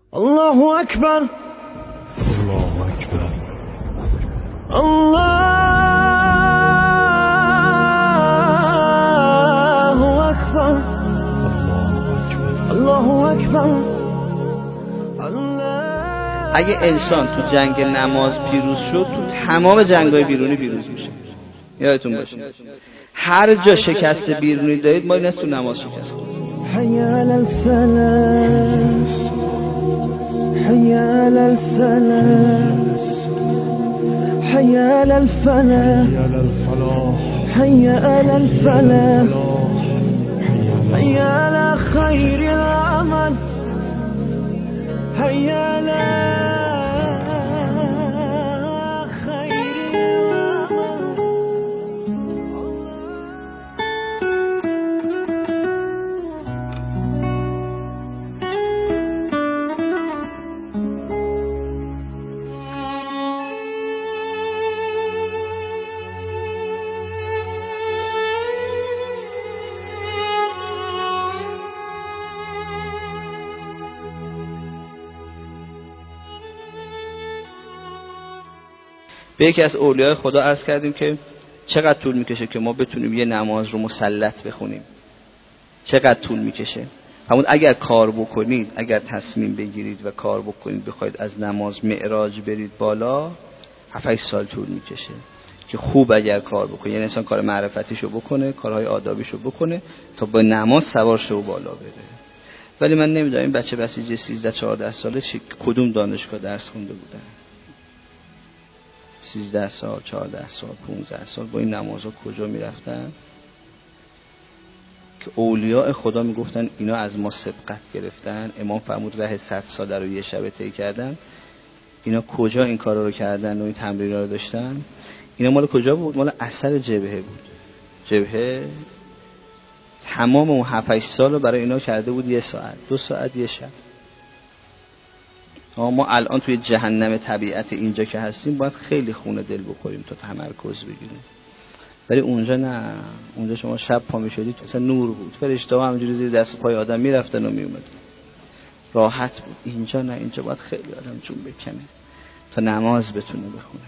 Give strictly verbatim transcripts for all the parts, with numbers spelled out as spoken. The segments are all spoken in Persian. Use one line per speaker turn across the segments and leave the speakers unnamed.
الله اکبر
الله اکبر
الله اکبر الله اکبر.
اگه انسان تو جنگ نماز پیروز شد تو تمام جنگ‌های بیرونی پیروز میشه. یادتون باشه هر جا شکست بیرونی دارید ما این است تو نماز شکست کنید.
حی علی الفلاح حی علی الفلاح حی علی الفلاح حی علی الفلاح حی علی خیر العمل حی علی
به یکی از اولیای خدا عرض کردیم که چقدر طول میکشه که ما بتونیم یه نماز رو مسلط بخونیم. چقدر طول میکشه؟ همون اگر کار بکنید، اگر تصمیم بگیرید و کار بکنید بخواید از نماز معراج برید بالا، هفت هشت سال طول میکشه که خوب اگر کار بکنید، یعنی انسان کار معرفتیشو بکنه، کارهای آدابیشو بکنه تا با نماز سوار شه و بالا بره. ولی من نمیدونم این بچه بسیج سیزده چهارده ساله چی کدوم دانشگاه درس خونده بودن. سیزده سال، چهارده سال، پونزده سال با این نمازها کجا میرفتن که اولیاء خدا میگفتن اینا از ما سبقت گرفتن. امام فرمود ره صد ساله رو یه شب طی کردن. اینا کجا این کارا رو کردن و این تمرین‌ها رو داشتن؟ اینا مال کجا بود؟ مال اثر جبهه بود. جبهه تمام اون هفت هشت سال رو برای اینا کرده بود یه ساعت، دو ساعت، یه شب. ما الان توی جهنم طبیعت اینجا که هستیم باید خیلی خونه دل بخوریم تا تمرکز بگیریم. ولی اونجا نه، اونجا شما شب پا میشدید اصلا نور بود، فرشته‌ها همینجوری زیر دست پای آدم میرفتن و میومدن، راحت بود. اینجا نه، اینجا باید خیلی آدم جون بکنه تا نماز بتونه بخونه.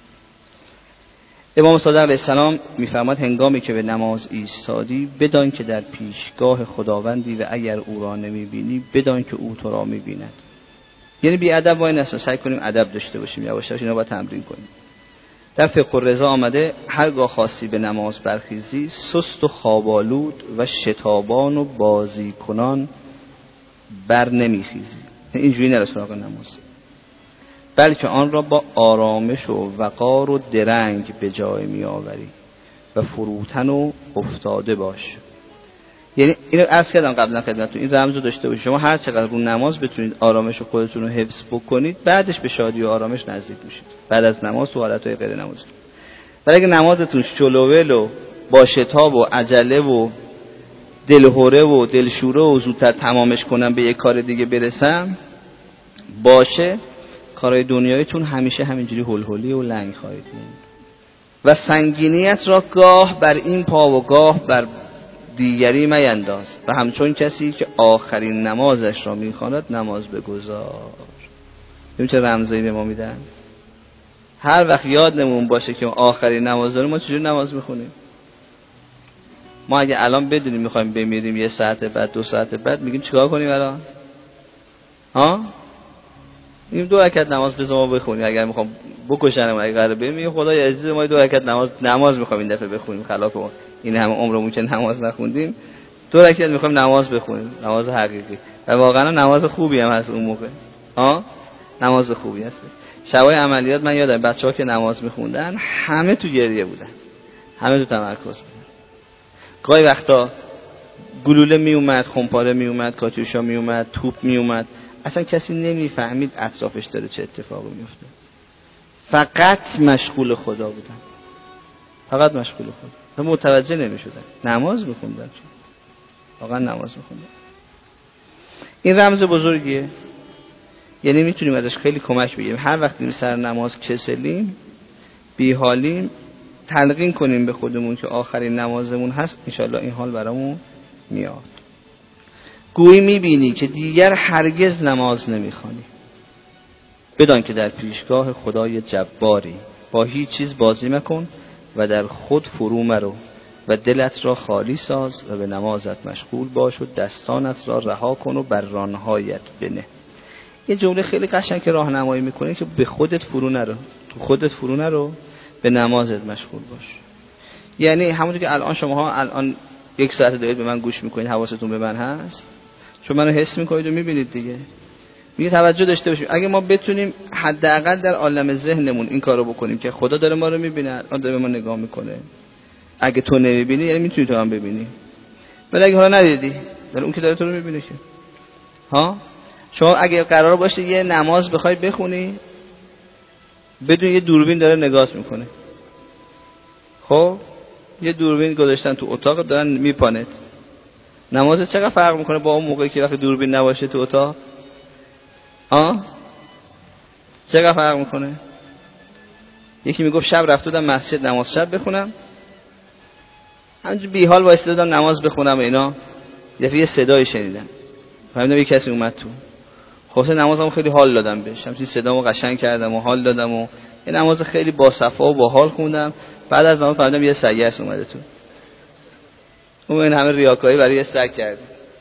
امام صادق علیه السلام میفرماد هنگامی که به نماز ایستادی بدان که در پیشگاه خداوندی و اگر او را نمیبینی بدان که او تو را میبیند. یعنی بی ادب وای نسا، سعی کنیم ادب داشته باشیم، یواش یواش اینا باید تمرین کنیم. در فقه الرضا آمده هرگاه خواستی به نماز برخیزی سست و خوابالود و شتابان و بازی کنان بر نمیخیزی. اینجوری نرو سراغ نماز، بلکه آن را با آرامش و وقار و درنگ به جای می آوری و فروتن و افتاده باش. یعنی اینو عرض کردم قبلا خدمتتون، این رمزو داشته باشید. شما هر چقدر رو نماز بتونید آرامش خودتون رو حفظ بکنید بعدش به شادی و آرامش نزدیک میشید بعد از نماز تو حالتهای غیر نمازی. ولی اگه نمازتون شلوول و با شتاب و عجله و دلهوره و دلشوره و زودتر تمامش کنم به یک کار دیگه برسم باشه، کارهای دنیایتون همیشه همینجوری هلهلی و لنگ خواهید موند و سنگینیت را گاه بر این پا و گاه بر دیگری مینداز و همچون کسی که آخرین نمازش را میخواند نماز بگذار. ببین چه رمزایی به ما میدن. هر وقت یادمون باشه که آخرین نماز داریم ما چجوری نماز میخونیم. ما اگه الان بدونیم میخوایم بمیریم یه ساعت بعد دو ساعت بعد میگیم چیکار کنیم الان؟ ها؟ میگیم دو رکعت نماز بذار ما بخونیم اگر میخوام بکشنم اگه قراره بمیریم خدای عزیز ما دو رکعت نماز نماز میخوام این دفعه بخونیم خلاف اون این همه عمرمون که نماز نخوندیم دو رکعت میخوایم نماز بخونیم، نماز حقیقی و واقعا نماز خوبی هم هست اون موقع. ها نماز خوبی هست. شبای عملیات من یادم بچه‌ها که نماز میخوندن همه تو گریه بودن، همه تو تمرکز بودن. گاهی وقتا گلوله میومد، خمپاره میومد، کاتوشا میومد، توپ میومد، اصلا کسی نمیفهمید اطرافش داره چه اتفاقی میفته. فقط مشغول خدا بودن، فقط مشغول خدا، متوجه نمیشدن نماز میخوندن، واقعا نماز میخوندن. این رمز بزرگیه، یعنی میتونیم ازش خیلی کمک بگیریم. هر وقتی سر نماز کسلیم بیحالیم تلقین کنیم به خودمون که آخرین نمازمون هست، انشالله این حال برامون میاد. گویی میبینی که دیگر هرگز نماز نمیخوانی، بدان که در پیشگاه خدای جباری. با هیچ چیز بازی مکن و در خود فرو مرو و دلت را خالی ساز و به نمازت مشغول باش و دستانت را رها کن و بر رانهایت بنه. یه جمله خیلی قشنگ که راهنمایی میکنه که به خودت فرو نرو، تو خودت فرو نرو، به نمازت مشغول باش. یعنی همونطور که الان شماها الان یک ساعت دارید به من گوش میکنید، حواستون به من هست، چون منو حس میکنید و میبینید دیگه. میگه توجه داشته باشیم. اگه ما بتونیم حداقل در عالم ذهنمون این کارو بکنیم که خدا داره ما رو میبینه، اون داره به ما نگاه میکنه. اگه تو نمیبینی یعنی میتونی تو هم ببینی. ولی اگه حالا ندیدی، ولی اون که داره تو رو میبینه که. ها؟ شما اگه قرار باشه یه نماز بخوای بخونی، بدون یه دوربین داره نگاهت میکنه. خب یه دوربین گذاشتن تو اتاق دارن میپانت. نماز چقدر فرق میکنه با اون موقعی که وقتی دوربین نباشه تو اتاق؟ ها؟ چقدر فرق میکنه؟ یکی میگفت شب رفته بودم مسجد نماز شب بخونم، همینجور بی حال وایساده بودم نماز بخونم و اینا، یه یه صدایی شنیدم، فهمیدم یه کسی اومد تو. خب نمازمو خیلی حال دادم بهش، همین صدامو قشنگ کردم و حال دادم و یه نماز خیلی با صفا و با حال خوندم. بعد از نماز فهمیدم یه سگس اومده تو. اون این همه ریاکاری برای یه سگ کرد.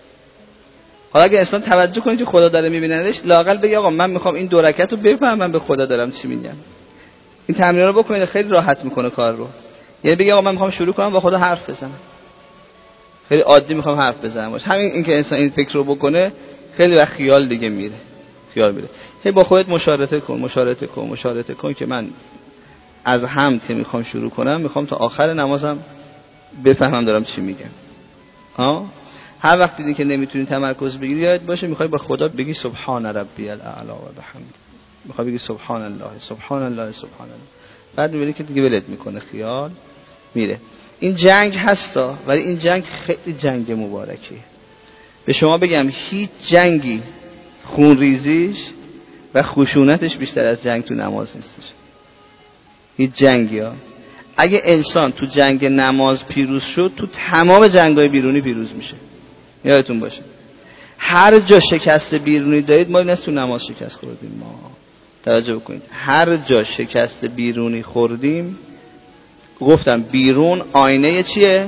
حالا اگه انسان توجه کنه که خدا داره میبینندش، لااقل بگی آقا من میخوام این دو رکعت رو بفهمم به خدا دارم چی میگم. این تمرین رو بکنید، خیلی راحت میکنه کار رو. یعنی بگی آقا من میخوام شروع کنم با خدا حرف بزنم، خیلی عادی میخوام حرف بزنم باش. همین اینکه انسان این فکر رو بکنه، خیلی وقت خیال دیگه میره، خیال میره. هی با خودت مشارطه کن، مشارطه کن، مشارطه کن که من از حمد که میخوام شروع کنم، میخوام تا آخر نمازم بفهمم دارم چی میگم. ها؟ هر وقت دیدی که نمیتونی تمرکز بگیری، یاد باشه میخوای با خدا بگی سبحان ربی الاعلی و بحمده، میخوای بگی سبحان الله سبحان الله سبحان الله. بعد میبینی که دیگه ولت میکنه، خیال میره. این جنگ هستا، ولی این جنگ خیلی جنگ مبارکیه. به شما بگم هیچ جنگی خونریزیش و خشونتش بیشتر از جنگ تو نماز نیستش. هیچ جنگی ها. اگه انسان تو جنگ نماز پیروز شد، تو تمام جنگ‌های بیرونی پیروز میشه. یادتون باشه هر جا شکست بیرونی دارید، ما این تو نماز شکست خوردیم. ما توجه بکنید، هر جا شکست بیرونی خوردیم، گفتم بیرون آینه چیه؟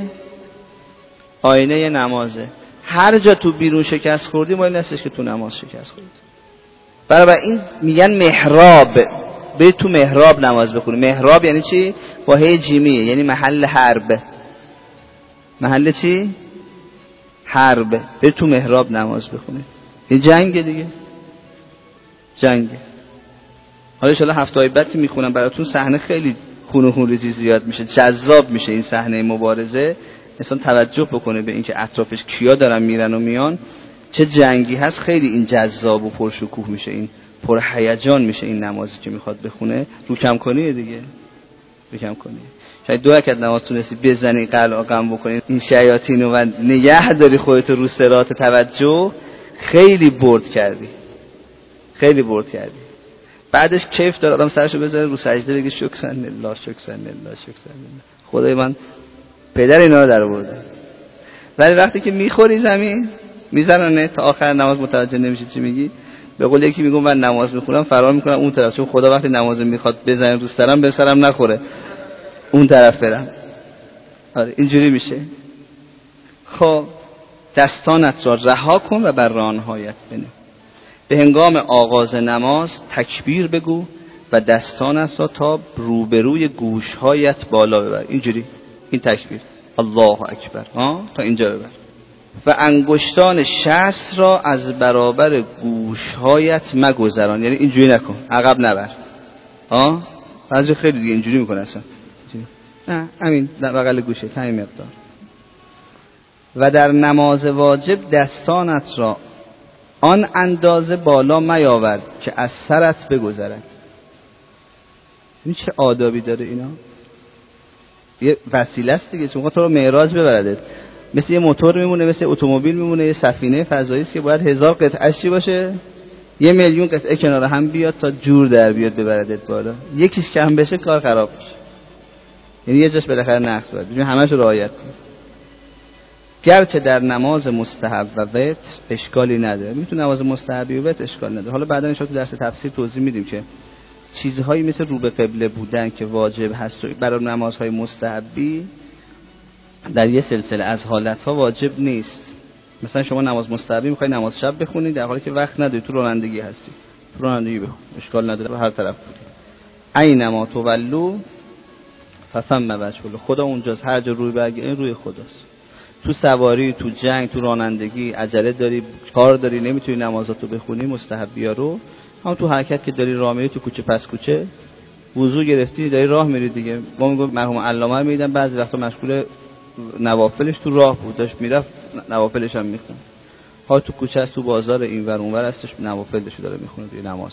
آینه نمازه. هر جا تو بیرون شکست خوردیم، ما این نیستش که تو نماز شکست خوردیم. برای این میگن محراب، به تو محراب نماز بخونی. محراب یعنی چی؟ با هی جیمیه، یعنی محل حرب. محل چی؟ حرب. به تو محراب نماز بخونی. این جنگه دیگه، جنگه. حالا ان شاء الله هفته های بعد میخونم براتون، صحنه خیلی خون و خونریزی زیاد میشه، جذاب میشه این صحنه مبارزه. انسان توجه بکنه به اینکه اطرافش کیا دارن میرن و میان، چه جنگی هست. خیلی این جذاب و پرشکوه میشه، این پر هیجان میشه این نمازی که میخواد بخونه. رو کم کنی دیگه، رو کم کنی. شاید دو رکعت نماز تونستی بزنی، قلع قم بکنی، این شیاطینو و نگه داری خودت رو صراط توجه، خیلی برد کردی، خیلی برد کردی. بعدش کیف داره آدم سرشو بذاره رو سجده بگه شکر لله شکر لله شکر لله، خدای من پدر اینا رو در آورده. ولی وقتی که میخوری زمین میزننه تا آخر نماز متوجه نمیشی چی میگی. به قول یکی میگم من نماز میخونم فرار میکنم اون طرف، چون خدا وقتی نماز میخواد بزنه رو سرم، به سرم نخوره، اون طرف برم. آره اینجوری میشه. خب دستانت را رها کن و بر رانهایت بنه. به هنگام آغاز نماز تکبیر بگو و دستانت را تا روبروی گوشهایت بالا ببر. اینجوری، این تکبیر الله اکبر، ها، تا اینجا ببر. و انگشتان شست را از برابر گوشهایت مگذران، یعنی اینجوری نکن، عقب نبر. ها، بعضی خیلی دیگه اینجوری میکنه اصلا. نه همین در بغل گوشه، همین مقدار. و در نماز واجب دستانت را آن اندازه بالا میاور که از سرت بگذرد. این چه آدابی داره اینا؟ یه وسیله است دیگه، چون تو رو معراج ببردت. مثل یه موتور میمونه، مثل اتومبیل میمونه، یه سفینه فضایی است که باید هزار قطعه‌اش چی باشه؟ یه میلیون قطعه کنار هم بیاد تا جور در بیاد ببردت بالا. یکیش کم بشه کار خراب میشه. یعنی یه جاش بالاخره نقص باشه. ببین همه‌شو رعایت کن. گرچه در نماز مستحب و وتر اشکالی نداره. میتونه نماز مستحبی و وتر اشکال نداره. حالا بعدا ان شاء الله تو درس تفسیر توضیح میدیم که چیزهایی مثل رو به قبله بودن که واجب هست برای نمازهای مستحبی در یه سلسله از حالتها واجب نیست. مثلا شما نماز مستحبی میخوای نماز شب بخونی در حالی که وقت نداری، تو رانندگی هستی، تو رانندگی بخون، اشکال نداره، هر طرف بودی. اینما تولوا فثم وجه الله. خدا اونجاست، هر جا روی برگردی روی خداست. تو سواری، تو جنگ، تو رانندگی عجله داری، کار داری، نمیتونی نمازاتو بخونی مستحبی‌ها رو، هم تو حرکت که داری راه میری، تو کوچه پس کوچه وضو گرفتی داری راه میری دیگه. ما میگم مرحوم علامه میدن بعضی وقتا مشغول نوافلش تو راه بود، داشت میرفت نوافلش هم میخوند. ها تو کوچه است، تو بازار اینور اونور هستش نوافلش داره میخونه دیگه نماز.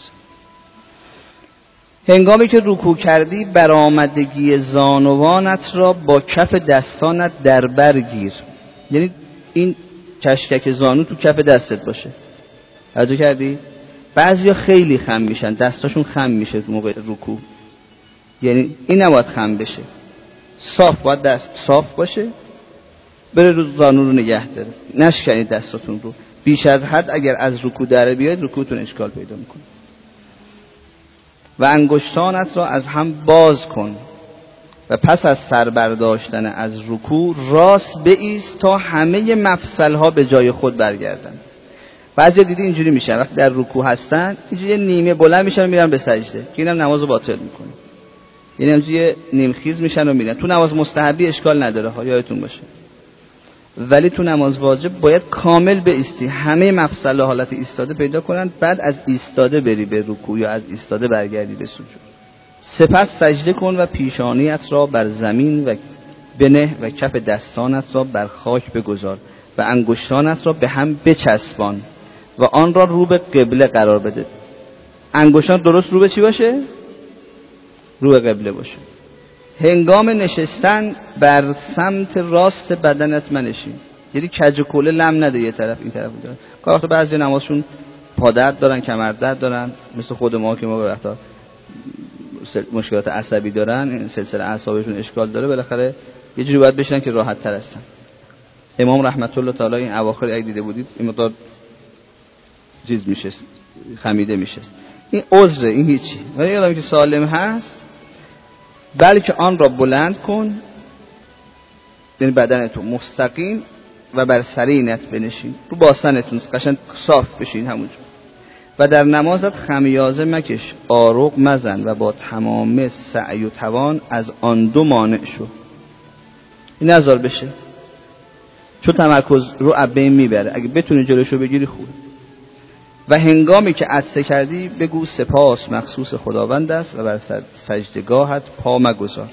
هنگامی که رکوع کردی برآمدگی زانوانت را با کف دستانت در بر گیر. یعنی این کشکک زانو تو کف دستت باشه. توجه کردی؟ بعضیا خیلی خم میشن، دستاشون خم میشه موقع رکوع. یعنی این نباید خم بشه، صاف باید دست صاف باشه، بره رو زانو رو نگه داره، نشکنید دستاتون رو. بیش از حد اگر از رکوع در بیاید رکوعتون اشکال پیدا میکنه. و انگشتانت را از هم باز کن و پس از سر برداشتن از رکوع راست بایست تا همه مفصلها به جای خود برگردن. بعضی دیدی اینجوری میشن وقتی در رکوع هستن اینجوری نیمه بلند میشن و میرن به سجده، که اینم نمازو باطل میکنه. یعنی اینجوری نیم خیز میشن و میرن. تو نماز مستحبی اشکال نداره ها، یادتون باشه، ولی تو نماز واجب باید کامل بایستی، همه مفصل حالت ایستاده پیدا کنن، بعد از ایستاده بری به رکوع یا از ایستاده برگردی به سجود. سپس سجده کن و پیشانیت را بر زمین و بنه و کف دستانت را بر خاک بگذار و انگشتانت را به هم بچسبان و آن را رو به قبله قرار بده. انگشتان درست رو به چی باشه؟ رو به قبله باشه. هنگام نشستن بر سمت راست بدنت منشین. یعنی کج و کوله لم نده یه طرف این طرف داره. که وقتا بعضی نمازشون پادرد دارن، کمردرد دارن، مثل خود ما که ما به وقتا مشکلات عصبی دارن، این سلسله اعصابشون اشکال داره، بالاخره یه جوری باید بشن که راحت تر هستن. امام رحمت الله تعالی این اواخر اگه دیده بودید این مقدار چیز میشه، خمیده میشه. این عذره، این هیچی. ولی آدمی که سالم هست بلکه آن را بلند کن، یعنی بدنتون مستقیم و بر سرینت بنشین، رو باسنتون قشنگ صاف بشین همونجا. و در نمازت خمیازه مکش، آروغ مزن و با تمام سعی و توان از آن دو مانع شو. این نذار بشه، چون تمرکز رو عبه میبره. اگه بتونی جلوشو بگیری خوب. و هنگامی که عطسه کردی بگو سپاس مخصوص خداوند است و بر سجدگاهت پا مگذار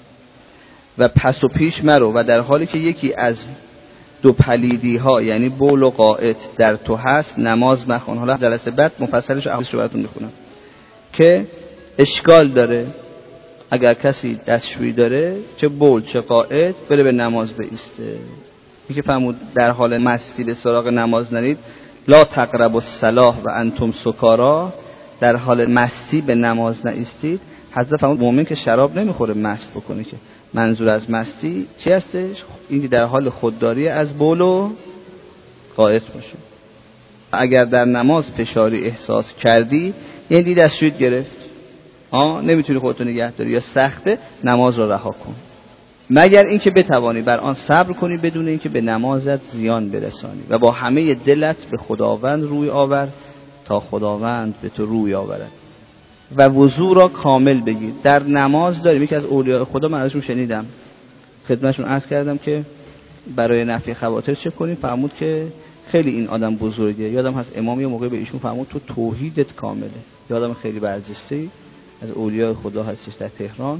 و پس و پیش مرو و در حالی که یکی از دو پلیدی ها یعنی بول و غائط در تو هست نماز مخوان. حالا جلسه بعد مفصلش احادیث رو براتون میخونم که اشکال داره اگر کسی دستشویی داره چه بول چه غائط بره به نماز بایسته. میگه فرمود در حال مستی به سراغ نماز نرید، لا تقربوا الصلاة و انتم سکارا، در حال مستی به نماز نایستید. حضرت فرمود مؤمن که شراب نمیخوره مست بکنه، که منظور از مستی چی هستش؟ این که در حال خودداری از بول و غائط باشه. اگر در نماز فشاری احساس کردی یعنی دستشویت گرفت، ها نمیتونی خودتو نگه داری یا سخته، نماز رو رها کن، مگر اینکه بتوانی بر آن صبر کنی بدون اینکه به نمازت زیان برسانی و با همه دلت به خداوند روی آور تا خداوند به تو روی آورد. و وضو را کامل بگیر. در نماز داریم یکی از اولیاء خدا، من ازشون شنیدم خدمتشون عرض کردم که برای نفی خواطر چه کنیم. فرمود که خیلی این آدم بزرگه. یادم هست امام یه موقع به ایشون فرمود تو توحیدت کامله. یادم خیلی برجسته از اولیاء خدا هستش در تهران،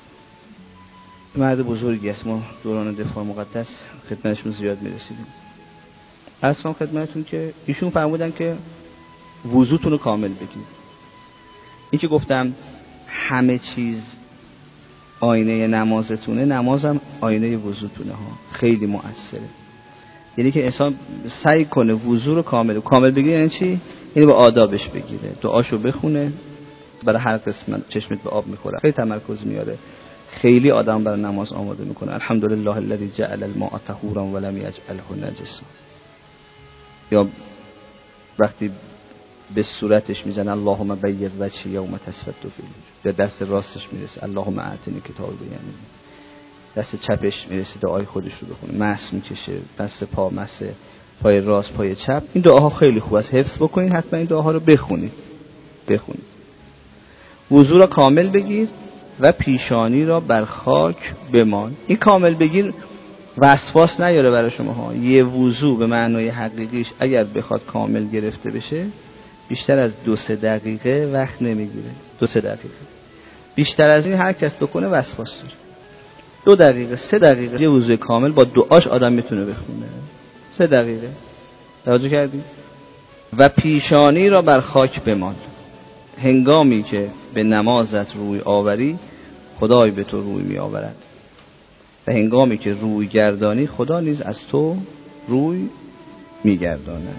مرد بزرگی است. ما دوران دفاع مقدس خدمتشون زیاد میرسیدیم. اصلا خدمتتون که ایشون فرمودن که وضوتون رو کامل بگید. این که گفتم همه چیز آینه نمازتونه، نمازم آینه وضوتونه ها، خیلی مؤثره. یعنی که انسان سعی کنه وضو رو کامل کامل بگیره. یعنی چی؟ یعنی با آدابش بگیره، دعاشو بخونه، برای هر قسمت چشمت به آب میخوره، خیلی تمرکز میاره، خیلی آدم برای نماز آماده میکنه. الحمدلله الذی جعل الماء طهورا ولم یجعله نجسا. یا وقتی به صورتش میزنه اللهم بید وجهی یوم تسود فیه، در دست راستش میرسه اللهم اعطنی کتاب بیمینی، دست چپش میرسه دعای خودش رو بخونه، مس میکشه، دست پا مس پای راست پای چپ. این دعاها خیلی خوب است، حفظ بکنید، حتما این دعاها رو بخونید بخونید. وضو را کامل بگیر و پیشانی را بر خاک بمان. این کامل بگیر وسواس نیاره برای شما ها. یه وضو به معنای حقیقیش اگر بخواد کامل گرفته بشه بیشتر از دو سه دقیقه وقت نمیگیره. دو سه دقیقه بیشتر از این هر کس بکنه وسواس داره. دو دقیقه سه دقیقه یه وضو کامل با دعاش آدم میتونه بخونه. سه دقیقه توجه کردی؟ و پیشانی را بر خاک بمان. هنگامی که به نمازت روی آوری خدای به تو روی می آورد و هنگامی که روی گردانی خدا نیز از تو روی می گرداند.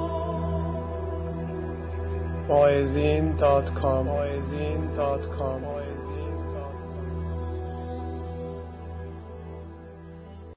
واعظین دات کام